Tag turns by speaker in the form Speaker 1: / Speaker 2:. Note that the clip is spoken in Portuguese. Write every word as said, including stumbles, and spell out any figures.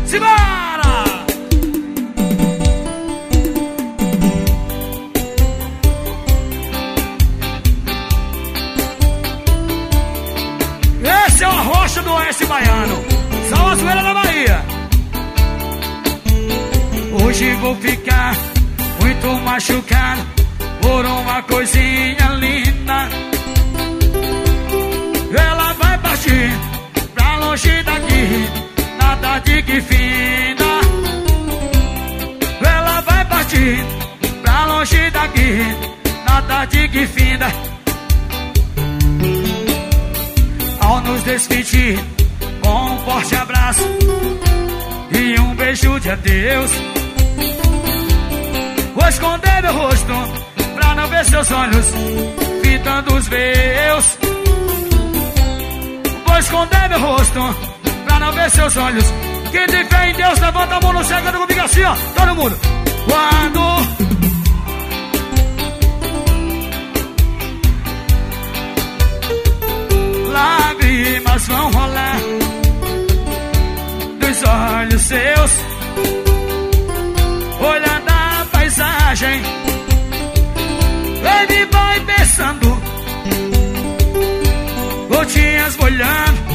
Speaker 1: Simbora! Esse é o Arrocha do Oeste Baiano, Salvaçoeira da Bahia. Hoje vou ficar muito machucado por uma coisinha linda. Ela vai partir pra longe daqui, nada de que finda. Ela vai partir pra longe daqui, nada de que finda. Ao nos despedir com um forte abraço e um beijo de adeus, vou esconder meu rosto pra não ver seus olhos fitando os meus. Vou esconder meu rosto pra não ver seus olhos. Quem tem fé em Deus, levanta a mão no céu, canta comigo assim, ó, todo mundo. Quando lágrimas vão rolar dos olhos seus, olhando a paisagem, ele vai pensando, gotinhas molhando